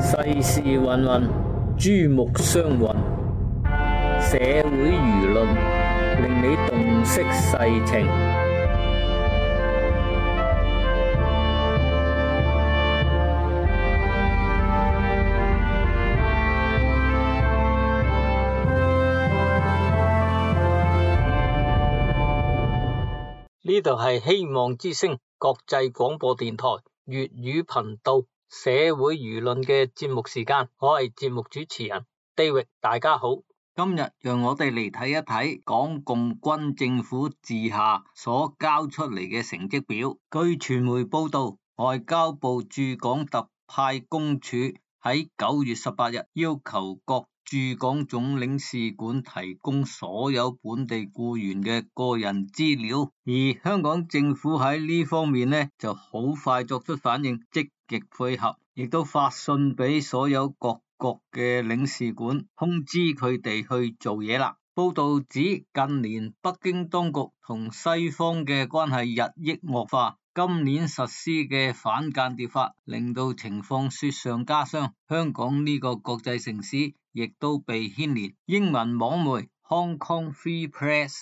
世事芸芸，珠目相混，社會輿論令你洞悉世情。呢度係希望之聲國際廣播電台粵語頻道社會輿論嘅節目時間，我係節目主持人 David， 大家好。今日讓我哋嚟睇一睇港共軍政府治下所交出嚟嘅成績表。據傳媒報道，外交部駐港特派公署喺9月18日要求各駐港總領事館提供所有本地僱員嘅個人資料，而香港政府喺呢方面呢就好快作出反應，積極配合，亦都發信俾所有各國嘅領事館，通知佢哋去做嘢啦。報道指近年北京當局同西方嘅關係日益惡化，今年實施嘅反間諜法令到情況雪上加霜，香港呢個國際城市亦都被牽連。英文網媒 Hong Kong Free Press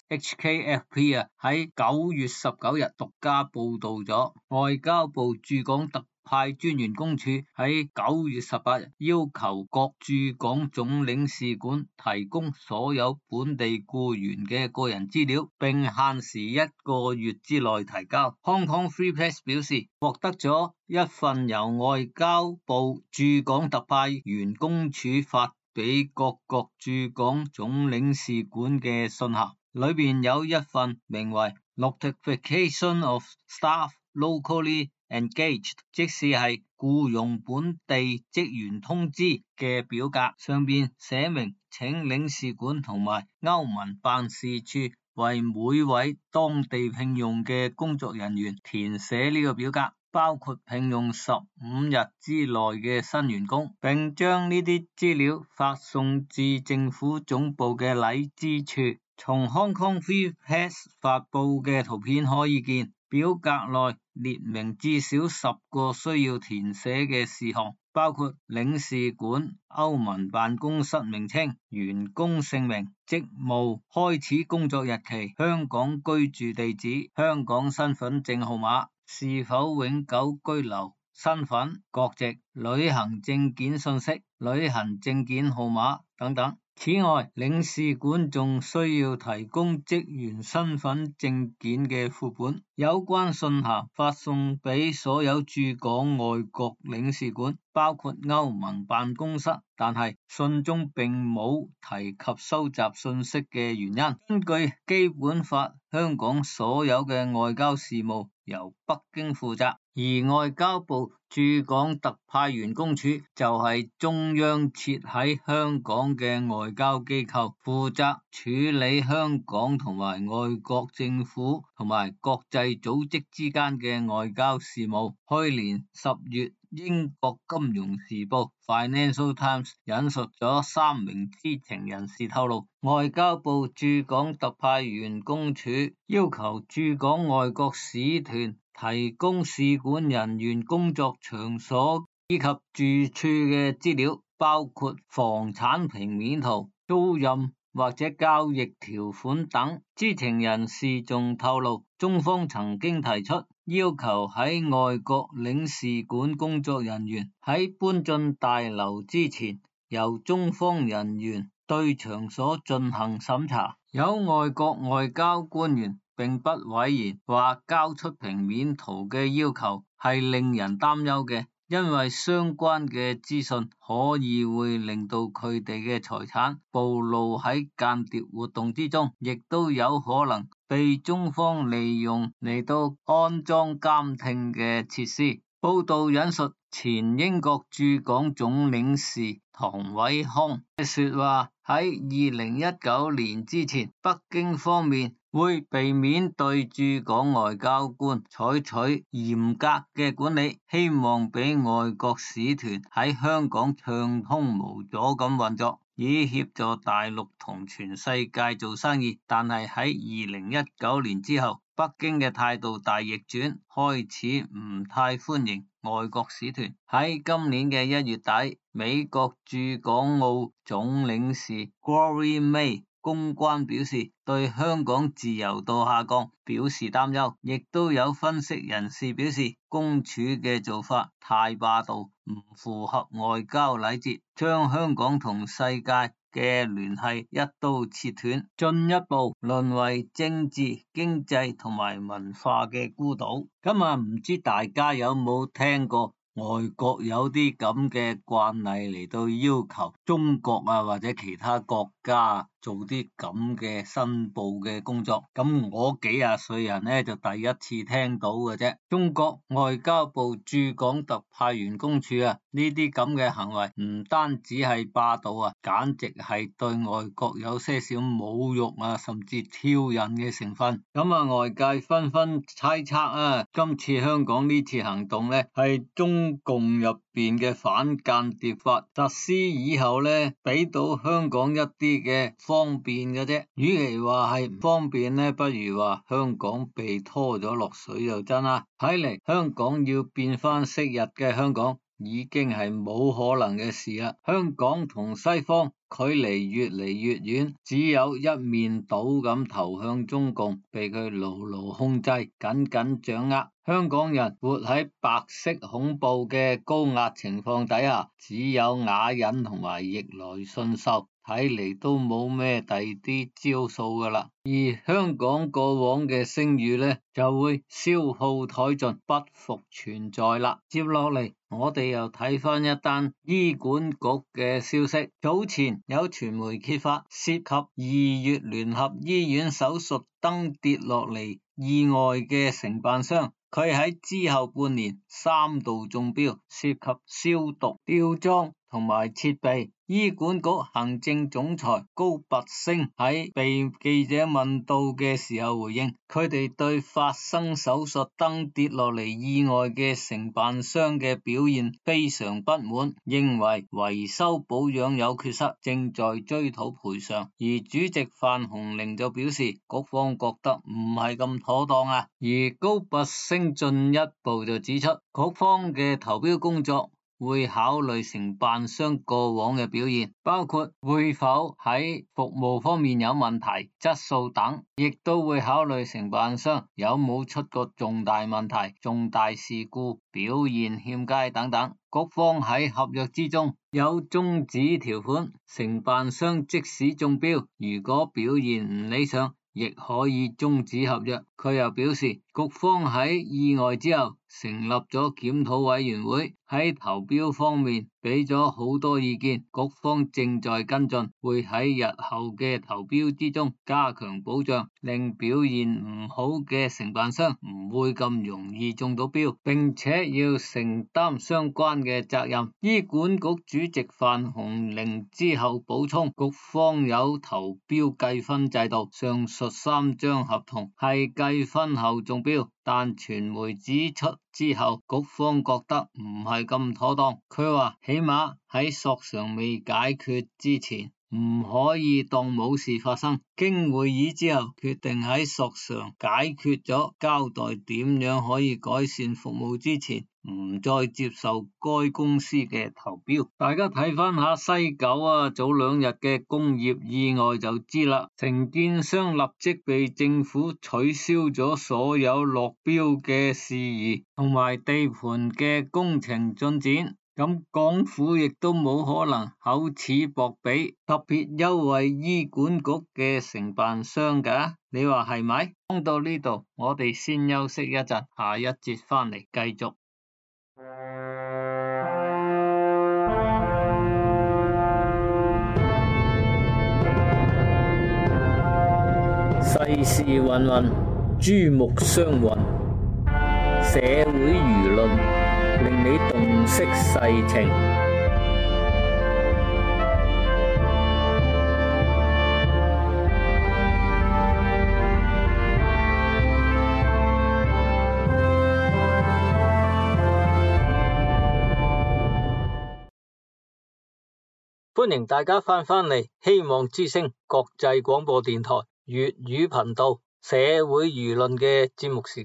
HKFP 喺9月19日獨家報道咗，外交部駐港特派專員公署喺9月18日要求各駐港總領事館提供所有本地僱員嘅個人資料，並限時1個月之內提交。Hong Kong Free Press 表示，獲得咗一份由外交部駐港特派員公署發俾各國駐港總領事館嘅信函，裏面有一份名為 Notification of Staff Locally Engaged， 即是係僱傭本地職員通知嘅表格，上面寫明請領事館同埋歐盟辦事處為每位當地聘用嘅工作人員填寫呢個表格，包括聘用15日之內嘅新員工，並將呢啲資料發送至政府總部嘅禮資處。從 Hong Kong Free Press 發布嘅圖片可以見，表格內列明至少10個需要填寫嘅事項，包括領事館、歐盟辦公室名稱、員工姓名、職務、開始工作日期、香港居住地址、香港身份證號碼、是否永久居留、身份、國籍、旅行證件信息、旅行證件號碼等等。此外，領事館仲需要提供職員身份證件嘅副本。有關信函發送俾所有駐港外國領事館，包括歐盟辦公室，但係信中並冇提及收集信息嘅原因。根據基本法，香港所有嘅外交事務由北京負責，而外交部駐港特派員公署就係中央設喺香港嘅外交機構，負責處理香港同埋外國政府同埋國際組織之間嘅外交事務。去年10月，英國金融時報 Financial Times 引述咗3名知情人士透露，外交部駐港特派員公署要求駐港外國使團提供使館人員工作場所以及住處嘅資料，包括房產平面圖、租賃或者交易條款等。知情人士仲透露，中方曾經提出要求喺外國領事館工作人員喺搬進大樓之前，由中方人員對場所進行審查。有外國外交官員並不諱言，話交出平面圖嘅要求係令人擔憂嘅，因為相關嘅資訊可以會令到佢哋嘅財產暴露喺間諜活動之中，亦都有可能被中方利用嚟到安裝監聽嘅設施。報道引述前英國駐港總領事唐偉康嘅說話，喺2019年之前，北京方面會避免對駐港外交官採取嚴格嘅管理，希望俾外國使團喺香港暢通無阻咁運作，以協助大陸同全世界做生意。但係喺2019年之後，北京嘅態度大逆轉，開始唔太歡迎外國使團。喺今年嘅1月底，美國駐港澳總領事 Gloria May 公關表示，對香港自由度下降表示擔憂，亦都有分析人士表示，公署嘅做法太霸道，唔符合外交禮節，將香港同世界嘅聯繫一刀切斷，進一步淪為政治、經濟同埋文化嘅孤島。咁啊，唔知大家有冇聽過外國有啲咁嘅慣例嚟到要求中國啊或者其他國家做啲咁嘅申報嘅工作？咁我幾廿歲人呢，就第一次聽到嘅啫。中國外交部駐港特派員公署啊，呢啲咁嘅行為唔單止係霸道啊，簡直係對外國有些少侮辱啊，甚至挑釁嘅成分。咁啊，外界紛紛猜測啊，今次香港呢次行動呢，係中共入邊嘅反間諜法實施以後呢，俾到香港一啲嘅方便嘅啫。與其話係唔方便呢，不如話香港被拖咗落水就真啦。睇嚟香港要變翻昔日嘅香港，已經係冇可能嘅事啦。香港同西方距離越嚟越遠，只有一面倒咁投向中共，被佢牢牢控制，緊緊掌握。香港人活喺白色恐怖嘅高壓情況底下，只有啞忍同埋逆來順受，睇嚟都冇咩第啲招數噶啦。而香港過往嘅聲譽呢，就會消耗殆盡，不復存在啦。接落嚟我哋又睇翻一單醫管局嘅消息，早前有傳媒揭發涉及2月聯合醫院手術燈跌落嚟意外嘅承辦商，佢喺之後半年3度中標，涉及消毒、吊裝同埋設備。醫管局行政總裁高拔陞喺被記者問到嘅時候回應，佢哋對發生手術燈跌落嚟意外嘅承辦商嘅表現非常不滿，認為維修保養有缺失，正在追討賠償。而主席范鴻齡就表示，局方覺得唔係咁妥當啊。而高拔陞進一步就指出，局方嘅投標工作會考慮承辦商過往嘅表現，包括會否喺服務方面有問題、質素等，亦都會考慮承辦商有冇出過重大問題、重大事故、表現欠佳等等。局方喺合約之中有終止條款，承辦商即使中標，如果表現唔理想，亦可以終止合約。佢又表示，局方喺意外之後成立咗檢討委員會，喺投標方面俾咗好多意見，局方正在跟進，會喺日後嘅投標之中加強保障，令表現唔好嘅承辦商唔會咁容易中到標，並且要承擔相關嘅責任。醫管局主席范鴻齡之後補充，局方有投標計分制度，上述3張合同係計分後中標，但傳媒指出之後，局方覺得唔係咁妥當。佢話起碼喺索償未解決之前，唔可以當冇事發生。經會議之後，決定喺索償解決咗，交代點樣可以改善服務之前，唔再接受該公司嘅投標。大家睇翻下西九啊，早2日嘅工業意外就知啦。承建商立即被政府取消咗所有落標嘅事宜，同埋地盤嘅工程進展。咁港府亦都冇可能厚此薄彼，特別優惠醫管局嘅承辦商㗎，你話係咪？講到呢度，我哋先休息一陣，下一節翻嚟繼續。 世事芸芸，珠目相混，社會輿論令你洞悉世情。歡迎大家翻嚟希望之聲國際廣播電台粵語頻道社會輿論嘅節目時間。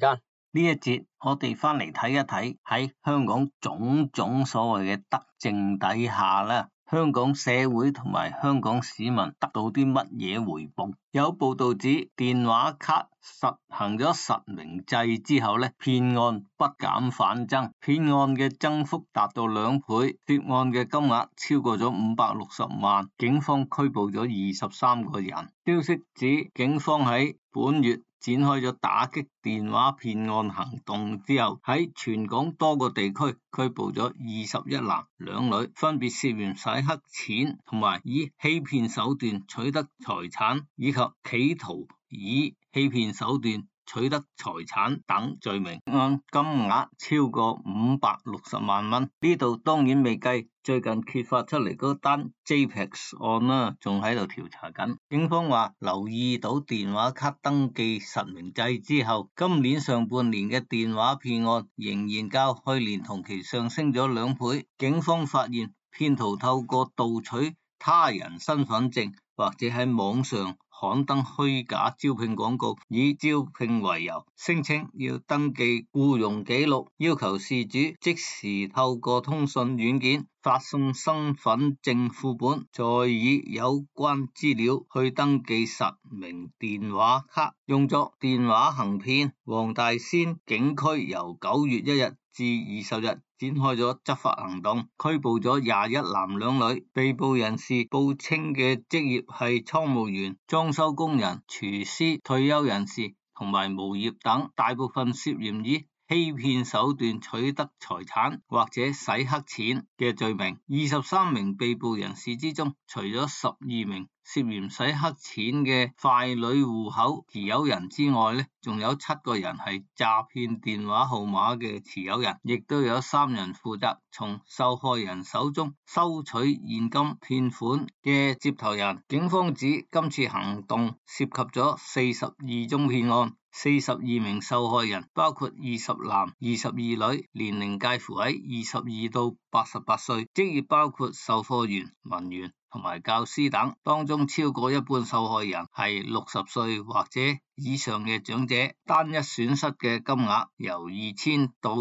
呢一節我哋翻嚟睇一睇喺香港種種所謂嘅德政底下啦，香港社會同埋香港市民得到啲乜嘢回報？有報道指電話卡實行咗實名制之後咧，騙案不減反增，騙案嘅增幅達到2倍，涉案嘅金額超過咗560萬，警方拘捕咗23個人。消息指警方喺本月展開咗打擊電話騙案行動之後，喺全港多個地區拘捕咗21男2女，分別涉嫌洗黑錢同埋以欺騙手段取得財產，以及企圖以欺騙手段取得財產等罪名，案金額超過560萬蚊。呢度當然未計最近揭發出嚟嗰單 JPEX 案啦，仲喺度調查緊。警方話留意到電話卡登記實名制之後，今年上半年嘅電話騙案仍然較去年同期上升咗2倍。警方發現騙徒透過盜取他人身份證或者喺網上刊登虛假招聘廣告，以招聘為由，聲稱要登記僱傭記錄，要求事主即時透過通訊軟件發送身份證副本，再以有關資料去登記實名電話卡，用作電話行騙。黃大仙警區由9月1日至20日展開咗執法行動，拘捕咗21男2女，被捕人士報稱嘅職業係倉務員、裝修工人、廚師、退休人士同埋無業等，大部分涉嫌以欺騙手段取得財產或者洗黑錢嘅罪名。23名被捕人士之中，除咗12名涉嫌洗黑錢嘅傀儡戶口持有人之外呢，仲有7個人係詐騙電話號碼嘅持有人，亦都有3人負責從受害人手中收取現金騙款嘅接頭人。警方指今次行動涉及咗42宗騙案，42名受害人包括20男22女，年齡介乎喺22到88歲，職業包括售貨員、文員同埋教師等，當中超過一半受害人係60歲或者以上嘅長者，單一損失嘅金額由2000到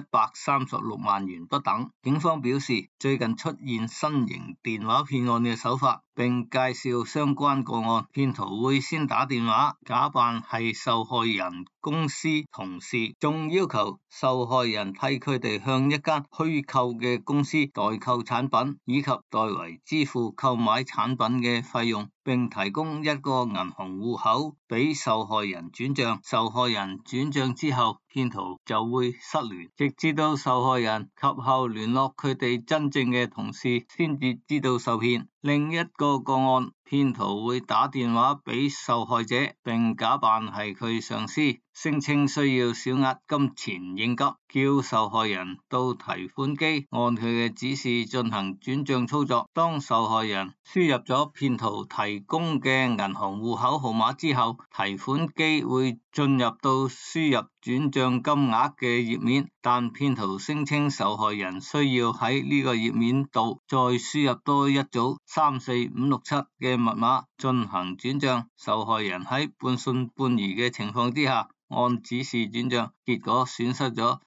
136萬元不等。警方表示，最近出現新型電話騙案嘅手法，並介紹相關個案。騙徒會先打電話假扮係受害人公司同事，仲要求受害人替佢哋向一間虛構嘅公司代購產品，以及代為支付購買產品嘅費用，並提供一個銀行戶口俾受害人轉賬。受害人轉賬之後，騙徒就會失聯，直至到受害人及後聯絡佢哋真正嘅同事，先至知道受騙。另一個個案，騙徒會打電話俾受害者，並假扮係佢上司，聲稱需要小額金錢應急，叫受害人到提款機按佢嘅指示進行轉賬操作。當受害人輸入咗騙徒提供嘅銀行戶口號碼之後，提款機會進入到輸入轉賬金額嘅頁面，但騙徒聲稱受害人需要喺呢個頁面度再輸入多一組34567嘅密碼進行轉賬。受害人喺半信半疑嘅情況之下，按指示轉賬，結果損失咗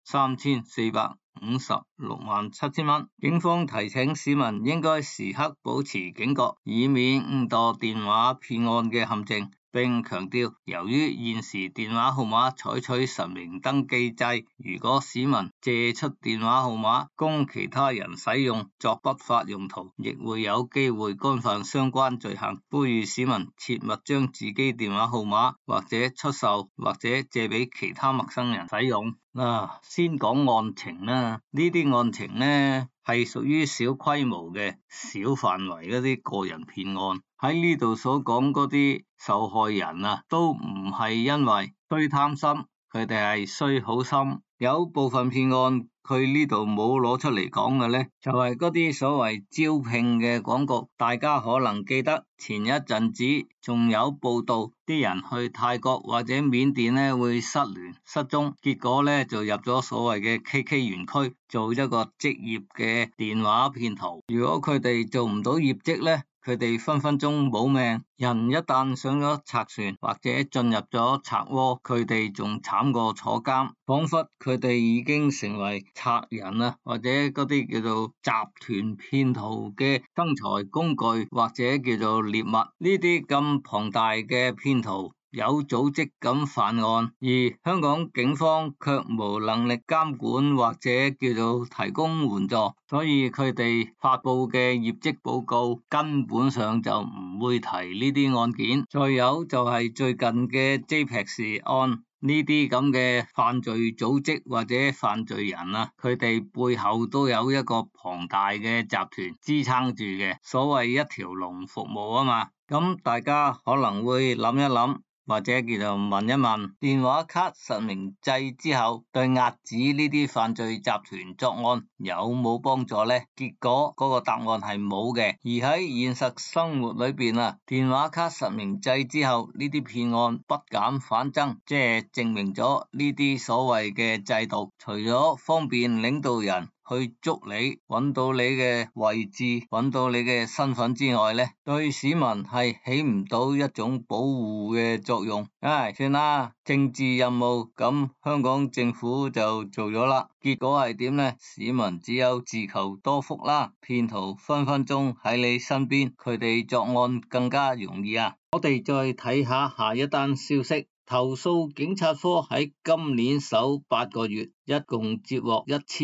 3456萬7千蚊。警方提醒市民應該時刻保持警覺，以免誤墮電話騙案嘅陷阱，並強調，由於現時電話號碼採取實名登記制，如果市民借出電話號碼供其他人使用作不法用途，亦會有機會干犯相關罪行。呼籲市民切勿將自己電話號碼或者出售或者借俾其他陌生人使用。先講案情啦，呢啲案情呢係屬於小規模嘅小範圍嗰啲個人騙案。喺呢度所講嗰啲受害人都唔係因為衰貪心，佢哋係衰好心。有部分騙案佢呢度冇攞出嚟講嘅呢，就係嗰啲所謂招聘嘅廣告。大家可能記得前一陣子仲有報道，啲人去泰國或者緬甸呢會失聯失蹤，結果呢就入咗所謂嘅 KK 園區做一個職業嘅電話騙徒。如果佢哋做唔到業績呢， 佢哋分分鐘冇命。人一旦上咗賊船或者進入咗賊窩，佢哋仲慘過坐監，仿佛佢哋已經成為賊人啊，或者嗰啲叫做集團騙徒嘅生財工具，或者叫做獵物。呢啲咁龐大嘅騙徒有組織咁犯案，而香港警方卻無能力監管或者叫做提供援助，所以佢哋發佈嘅業績報告根本上就唔會提呢啲案件。再有就係最近嘅 JPEX 案。呢啲咁嘅犯罪組織或者犯罪人啊，佢哋背後都有一個龐大嘅集團支撐住嘅，所謂一條龍服務啊嘛。咁大家可能會諗一諗，或者叫做問一問，電話卡實名制之後對遏止呢啲犯罪集團作案有冇幫助呢？結果嗰個答案係冇嘅。而喺現實生活裏邊啊，電話卡實名制之後呢啲騙案不減反增，即係證明咗呢啲所謂嘅制度，除咗方便領導人去捉你，揾到你嘅位置，揾到你嘅身份之外呢，對市民係起唔到一種保護嘅作用。算啦，政治任務咁香港政府就做咗啦，結果係點呢？市民只有自求多福啦，騙徒分分鐘喺你身邊，佢哋作案更加容易啊！我哋再睇下下一單消息。投訴警察科喺今年首8個月，一共接獲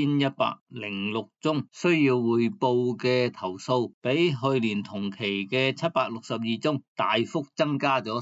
1106宗需要匯報嘅投訴，比去年同期嘅762宗大幅增加咗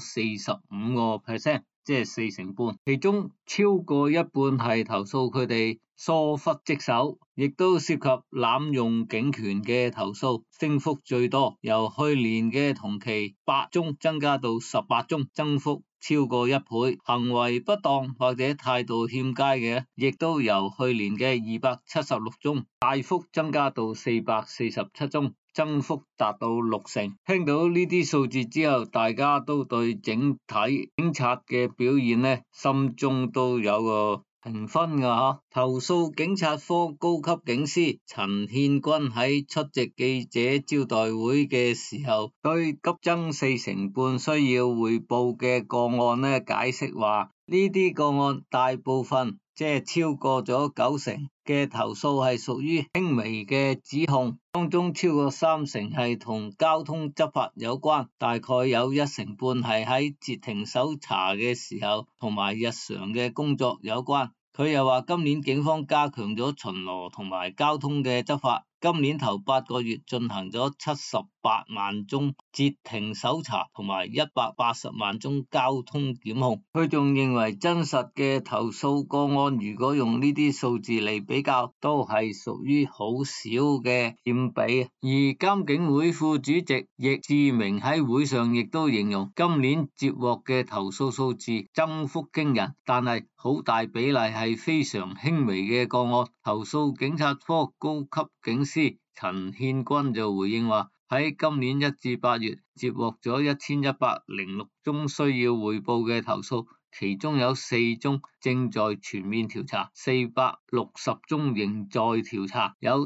45%，即係40%。其中超過一半係投訴佢哋疏忽職守，亦都涉及濫用警權嘅投訴，升幅最多，由去年嘅同期8宗增加到18宗，增幅超過1倍。行為不當或者態度欠佳嘅，亦都由去年嘅276宗大幅增加到447宗，增幅達到60%。聽到呢啲數字之後，大家都對整體警察嘅表現呢，心中都有個評分噶。投訴警察科高級警司陳憲君喺出席記者招待會嘅時候，對急增40%需要匯報嘅個案呢，解釋話呢啲個案大部分即係超過咗90%嘅投訴係屬於輕微嘅指控，當中超過30%係同交通執法有關，大概有1成半係喺截停搜查嘅時候同埋日常嘅工作有關。佢又話今年警方加強咗巡邏同埋交通嘅執法，今年頭8個月進行咗78萬宗截停搜查同埋180萬宗交通檢控。佢仲認為真實嘅投訴個案如果用呢啲數字嚟比較，都係屬於好少嘅佔比。而監警會副主席易志明喺會上亦都形容今年接獲嘅投訴數字增幅驚人，但係好大比例係非常輕微嘅個案。投訴警察科高級警司陳憲君就回應話，喺今年1至8月接獲咗1106宗需要匯報嘅投訴，其中有4宗正在全面調查，460宗仍在調查，有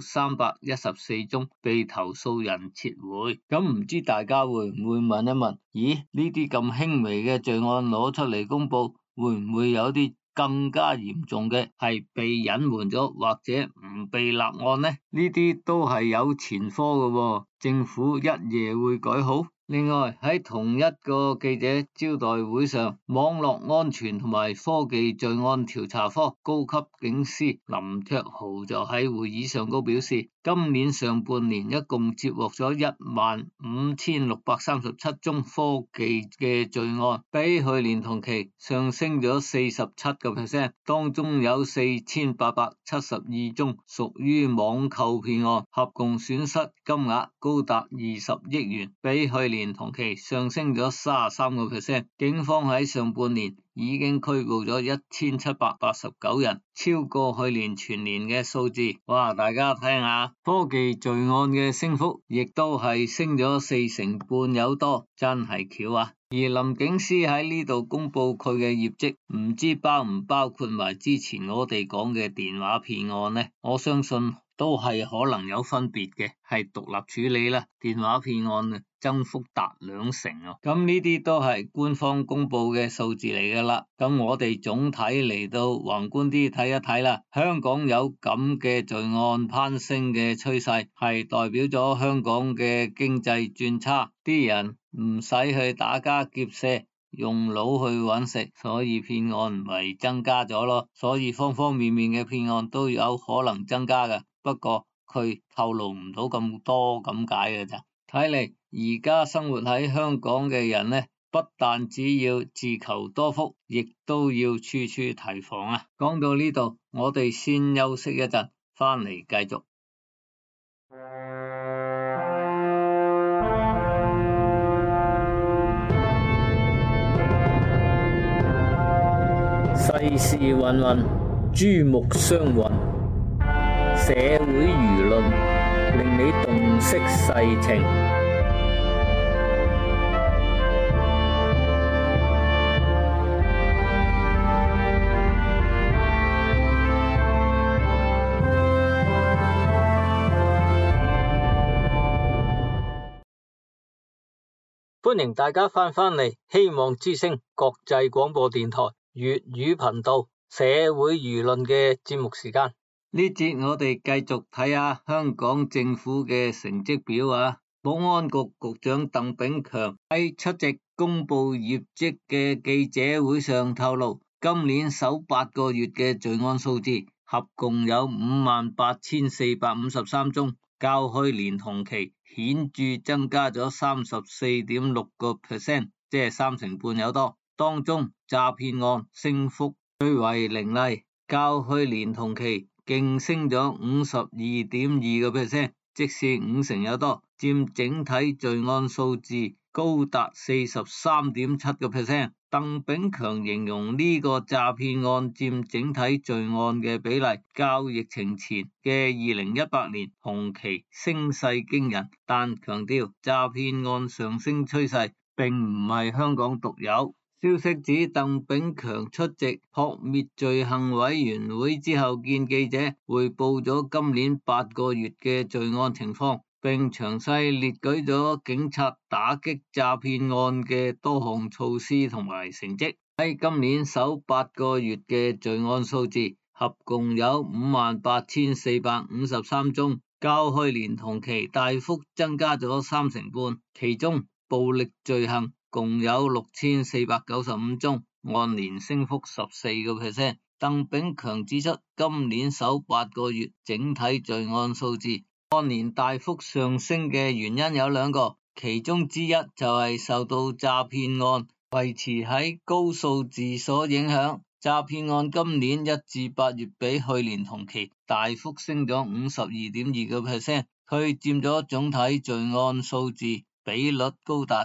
314宗被投訴人撤回。咁唔知大家會唔會問一問，咦，呢啲咁輕微嘅罪案攞出嚟公佈，會唔會有啲更加嚴重嘅係被隱瞞咗或者唔被立案呢？呢啲都係有前科嘅喎，政府一夜會改好。另外喺同一個記者招待會上，網絡安全同埋科技罪案調查科高級警司林卓豪就喺會議上高表示，今年上半年一共接獲咗15637宗科技嘅罪案，比去年同期上升咗47%，當中有4872宗屬於網購騙案，合共損失金額高達20億元，比去年同期上升咗33%。警方喺上半年已經拘捕咗1789人，超過去年全年嘅數字。哇，大家聽下，科技罪案嘅升幅亦都係升咗40%有多，真係巧啊！而林警司喺呢度公布佢嘅業績，唔知包唔包括埋之前我哋講嘅電話騙案呢？我相信都係可能有分別嘅，係獨立處理啦。電話騙案啊，增幅達20%啊。咁呢啲都係官方公布嘅數字嚟噶啦。咁我哋總體嚟到宏觀啲睇一睇啦。香港有咁嘅罪案攀升嘅趨勢，係代表咗香港嘅經濟轉差，啲人唔使去打家劫舍，用腦去揾食，所以騙案咪增加咗咯。所以方方面面嘅騙案都有可能增加嘅，不過佢透露唔到咁多咁解嘅咋。睇嚟而家生活喺香港嘅人呢，不但只要自求多福，亦都要處處提防啊。講到呢度，我哋先休息一陣，翻嚟繼續。 世事芸芸，珠目相混，社會輿論令你洞悉世情。歡迎大家翻嚟，希望之聲國際廣播電台粵語頻道社會輿論嘅節目時間。 呢節我哋繼續睇下香港政府嘅成績表啊。保安局局長鄧炳強喺出席公布業績嘅記者會上透露，今年首8個月嘅罪案數字合共有58,453宗，較去年同期顯著增加咗34.6%，即係3成半有多。當中詐騙案升幅最為凌厲，較去年同期勁升咗52.2%，即是5成有多，佔整體罪案數字高達43.7%。鄧炳強形容呢個詐騙案佔整體罪案嘅比例較疫情前嘅2018年同期升勢驚人，但強調詐騙案上升趨勢並唔係香港獨有。消息指鄧炳強出席撲滅罪行委員會之後見記者，匯報咗今年8個月嘅罪案情況，並詳細列舉咗警察打擊詐騙案嘅多項措施同埋成績。喺今年首8個月嘅罪案數字合共有58,453宗，較去年同期大幅增加咗3成半，其中暴力罪行共有6,495宗，按年升幅14%。鄧炳強指出，今年首8個月整體罪案數字按年大幅上升嘅原因有2個，其中之一就係受到詐騙案維持喺高數字所影響。詐騙案今年1至8月比去年同期大幅升咗52.2%，佢佔咗總體罪案數字比率高達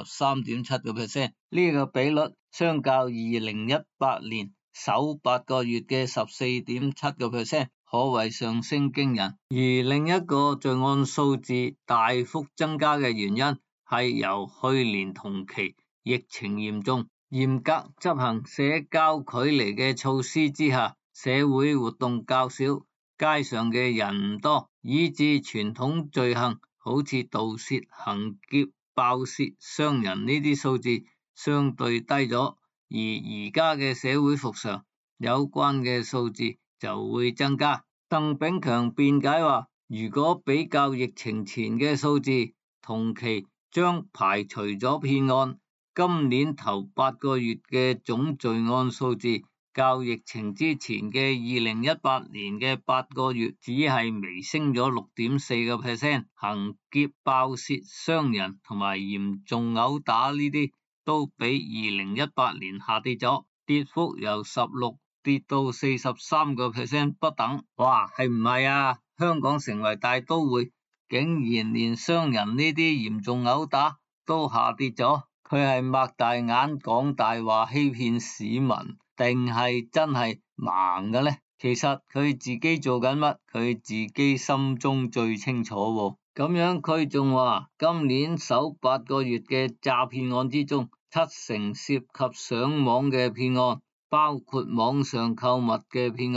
43.7%，呢個比率相較2018年首8個月嘅14.7%，可謂上升驚人。而另一個罪案數字大幅增加嘅原因係由去年同期疫情嚴重、嚴格執行社交距離嘅措施之下，社會活動較少，街上嘅人唔多，以致傳統罪行好似盜竊、行劫、爆竊、傷人呢啲數字相對低咗，而家嘅社會復常，有關嘅數字就會增加。鄧炳強辯解話，如果比較疫情前嘅數字，同期將排除咗騙案，今年頭8個月嘅總罪案數字較疫情之前嘅2018年嘅8個月只係微升咗6.4%，行劫、爆竊、傷人同埋嚴重毆打呢啲都比2018年下跌咗，跌幅由16跌到43% 不等。哇，係唔係啊？香港成為大都會，竟然連傷人呢啲嚴重毆打都下跌咗，佢係擘大眼講大話欺騙市民，定係真係盲嘅呢？其實佢自己做緊乜，佢自己心中最清楚喎。咁樣佢仲話，今年首8個月嘅詐騙案之中，7成涉及上網嘅騙案，包括網上購物嘅騙案，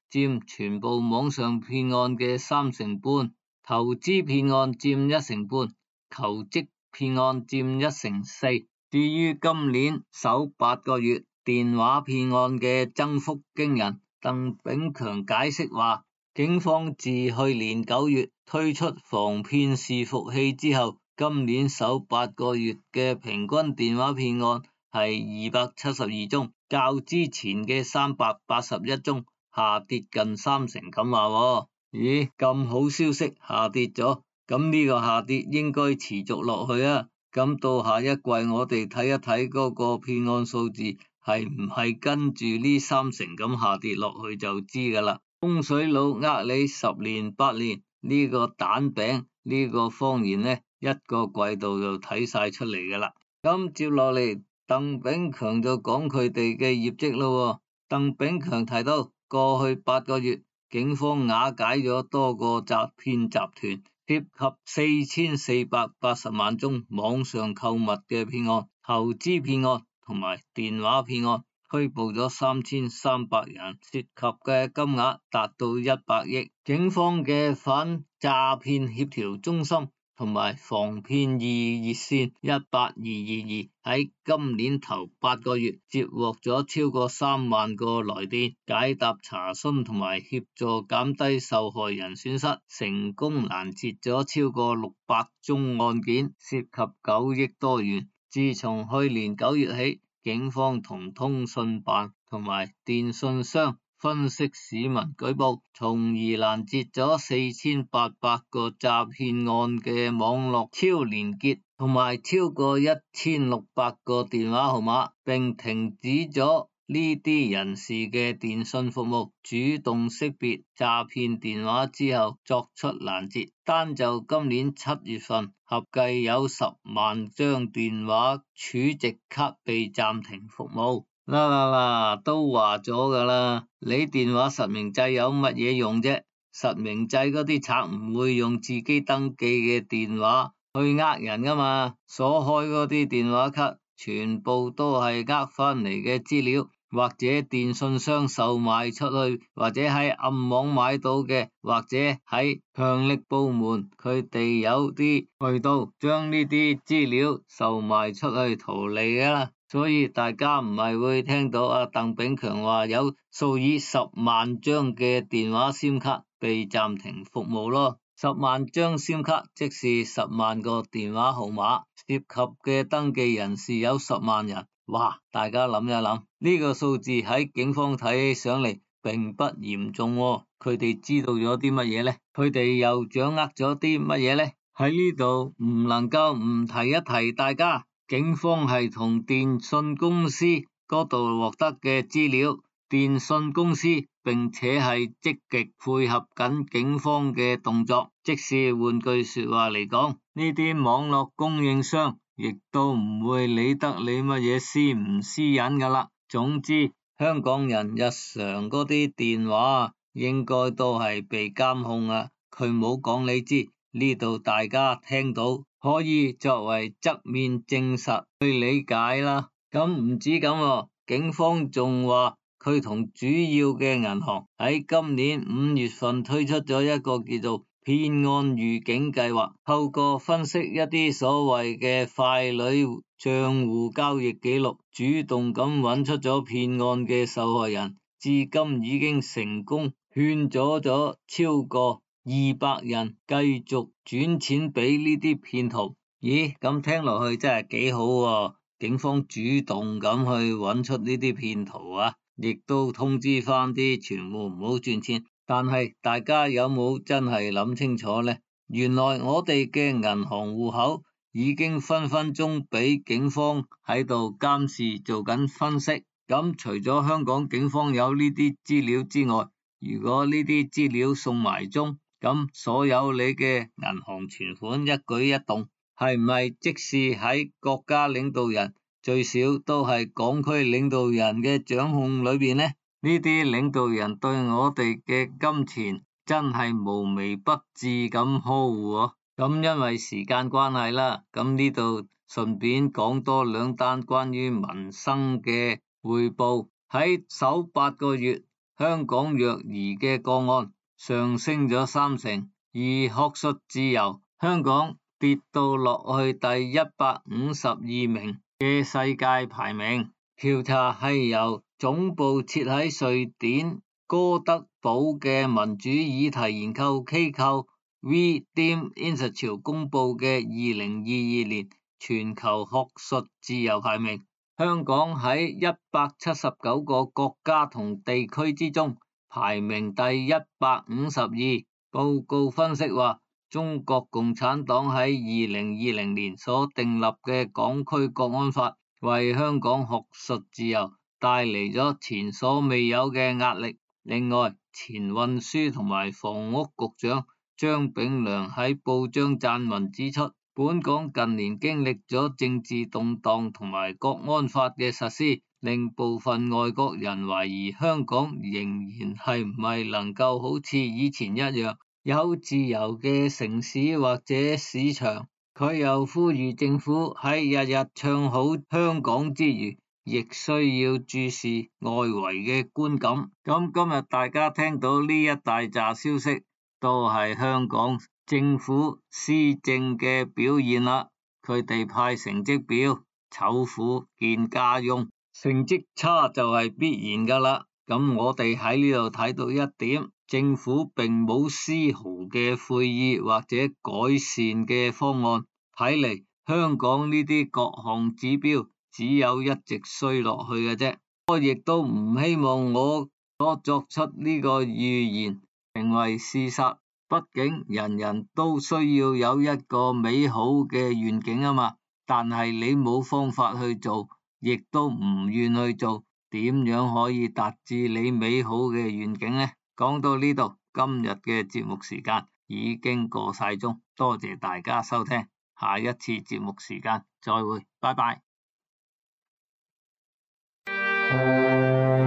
佔全部網上騙案嘅3成半，投資騙案佔1成半，求職騙案佔1成4。至於今年首8個月電話騙案嘅增幅驚人，鄧炳強解釋話，警方自去年9月推出防騙伺服器之後，今年首8個月嘅平均電話騙案係272宗，較之前嘅381宗下跌近30%咁話。咦，咁好消息下跌咗，咁呢個下跌應該持續落去啊。咁到下一季我哋睇一睇嗰個騙案數字係唔係跟住呢30%咁下跌落去就知噶啦。風水佬呃你10年8年，呢個蛋餅呢個謊言呢，一個季度就睇晒出嚟噶啦。咁接落嚟鄧炳強就講佢哋嘅業績咯。鄧炳強提到過去8個月警方瓦解咗多個詐騙集團，涉及4480萬宗網上購物嘅騙案、投資騙案同埋電話騙案，拘捕咗3300人，涉及嘅金額達到100億。警方嘅反詐騙協調中心同埋防騙易熱線18222喺今年頭8個月接獲咗超過3萬個來電，解答查詢同埋協助減低受害人損失，成功攔截咗超過600宗案件，涉及9億多元。自從去年9月起，警方同通訊辦同埋電信商分析市民舉報，從而攔截咗4800個詐騙案嘅網絡超連結，同埋超過1600個電話號碼，並停止咗呢啲人士嘅電信服務，主動識別詐騙電話之後作出攔截。單就今年7月份，合計有10萬張電話儲值卡被暫停服務。都話咗噶啦，你電話實名制有乜嘢用啫？實名制嗰啲賊唔會用自己登記嘅電話去呃人噶嘛，所開嗰啲電話卡全部都係呃翻嚟嘅資料，或者電信商售賣出去，或者喺暗網買到嘅，或者喺強力部門佢哋有啲渠道將呢啲資料售賣出去圖利噶啦。所以大家唔係會聽到阿鄧炳強話有數以10萬張嘅電話 SIM 卡被暫停服務咯。10萬張 SIM 卡即是10萬個電話號碼，涉及嘅登記人士有10萬人。哇，大家諗一諗，呢個數字喺警方睇起上嚟並不嚴重喎。佢哋知道咗啲乜嘢呢？佢哋又掌握咗啲乜嘢呢？喺呢度唔能夠唔提一提大家。警方係從電信公司嗰度獲得嘅資料，電信公司並且係積極配合緊警方嘅動作，即是換句說話嚟講，呢啲網絡供應商亦都唔會理得你乜嘢私唔私隱噶啦。總之，香港人日常嗰啲電話應該都係被監控啊，佢冇講你知，呢度大家聽到可以作為側面證實去理解啦。咁唔止咁喎，警方仲話佢同主要嘅銀行喺今年5月份推出咗一個叫做騙案預警計劃，透過分析一啲所謂嘅傀儡賬戶交易記錄，主動咁揾出咗騙案嘅受害人，至今已經成功勸阻咗超過200人繼續轉錢俾呢啲騙徒。咦，咁聽落去真係幾好喎。警方主動咁去揾出呢啲騙徒啊，亦都通知翻啲存戶唔好轉錢。但係大家有冇真係諗清楚呢？原來我哋嘅銀行戶口已經分分鐘俾警方喺度監視做緊分析。咁除咗香港警方有呢啲資料之外，如果呢啲資料送埋中，咁所有你嘅銀行存款一舉一動，係唔係即是喺國家領導人最少都係港區領導人嘅掌控裏邊呢？呢啲領導人對我哋嘅金錢真係無微不至咁呵護。咁因為時間關係啦，咁呢度順便講多2單關於民生嘅匯報。喺首8個月， 香港虐兒嘅個案上升咗30%，而學術自由香港跌到落去第152名嘅世界排名。調查係由總部設喺瑞典哥德堡嘅民主議題研究機構 V-Dem Institute 公佈嘅2022年全球學術自由排名。香港喺179個國家同地區之中排名第152。報告分析話，中國共產黨喺2020年所訂立嘅港區國安法，為香港學術自由帶嚟咗前所未有嘅壓力。另外，前運輸同埋房屋局長張炳良喺報章撰文指出，本港近年經歷咗政治動盪同埋國安法嘅實施，令部分外國人懷疑香港仍然係唔係能夠好似以前一樣有自由嘅城市或者市場。佢又呼籲政府喺日日唱好香港之餘，亦需要注視外圍嘅觀感。咁今日大家聽到呢一大紮消息，都係香港政府施政嘅表現啦。佢哋派成績表，醜婦見家翁，成績差就係必然噶啦。咁我哋喺呢度睇到一點，政府並冇絲毫嘅悔意或者改善嘅方案。睇嚟香港呢啲各項指標只有一直衰落去嘅啫。我亦都唔希望我所作出呢個預言成為事實，畢竟人人都需要有一個美好嘅願景啊嘛。但係你冇方法去做，亦都唔願去做，點樣可以達至你美好嘅願景呢？講到呢度，今日嘅節目時間已經過晒鐘，多謝大家收聽，下一次節目時間再會，拜拜。